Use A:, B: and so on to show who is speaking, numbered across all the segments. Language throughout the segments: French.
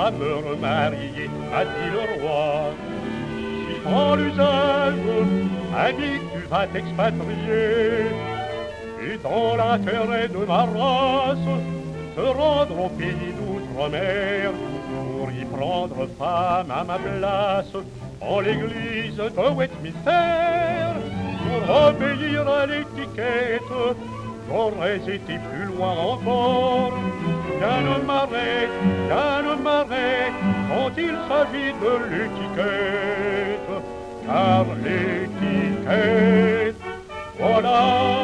A: à me remarier, a dit le roi. Suivant l'usage, ami, tu vas t'expatrier, et dans l'intérêt de ma race, te rendre au pays d'outre-mer, pour y prendre femme à ma place, en l'église de Westminster. Pour obéir à l'étiquette, j'aurais été plus loin encore. Qu'un ne m'arrête quand il s'agit de l'étiquette, car l'étiquette, voilà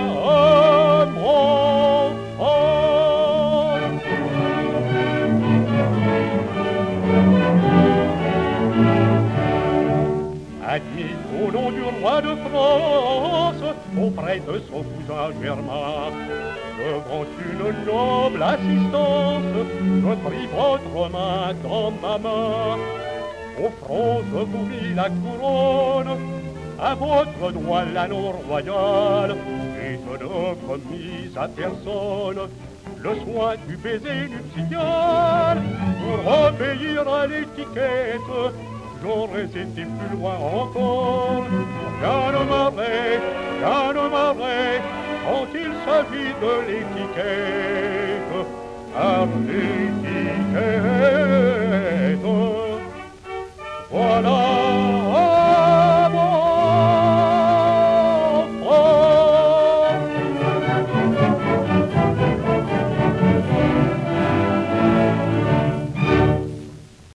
A: mon fort. Admis au nom du roi de France, auprès de son cousin Germain, devant une noble assistance, je pris votre main dans ma main. Au front je vous mis la couronne, à votre doigt l'anneau royal, et je ne promis à personne le soin du baiser nuptial. Pour obéir à l'étiquette, j'aurais été plus loin encore. Rien ne m'arrête quand il s'agit de l'étiquette, car l'étiquette, voilà